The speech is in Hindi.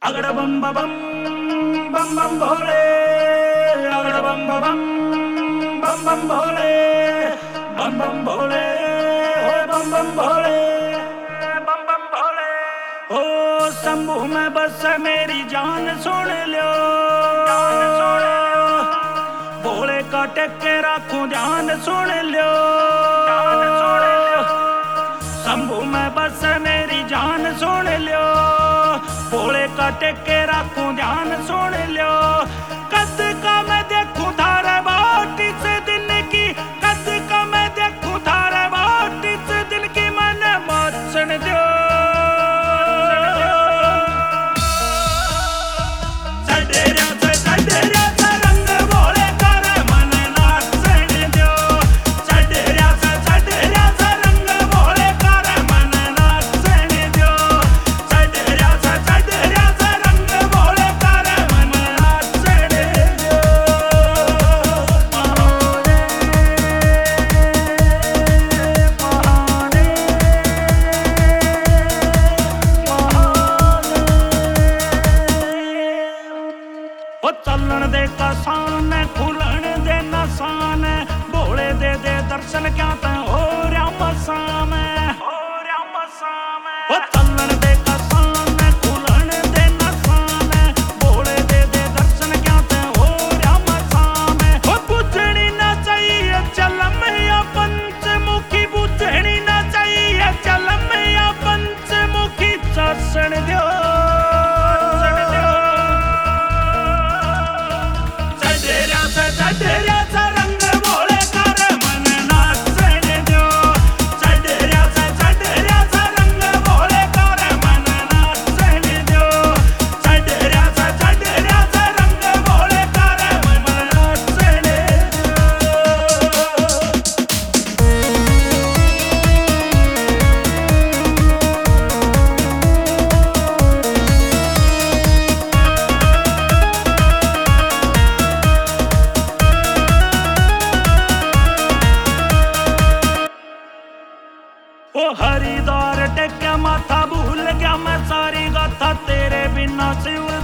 अगड़ बम बम बम बम भोले, अगड़ बम बम बम बम भोले, बम बम भोले, बम बम भोले, बम बम भोले। ओ शंभू में बस मेरी जान सुन लो, जान सुन लो, भोले का टेके रखूं ध्यान सुन लो, जान सुन लो। शंभू में बस मेरी जान सुन लो, भोले का टेके रखूं ध्यान सुन लो। कद का मैं देखूं थारे बाट इस दिन की, कद का मैं देखूं थारे बाट इस दिन की, मन मत सुन दो। चलन दे कसान खुलन दे नसान, भोले दे दर्शन क्या ते हो राम साम, हो राम साम। चलन दे कसान खुलन दे नसान, भोले दे दर्शन क्या ते हो राम साम। बुझनी ना चाहिए चलम या पंचमुखी, बुझनी ना चाहिए चलम या पंचमुखी, चरण दो। ओ हरिद्वार टेक्या माथा भूल गया मैं सारी गाथा, तेरे बिना शिव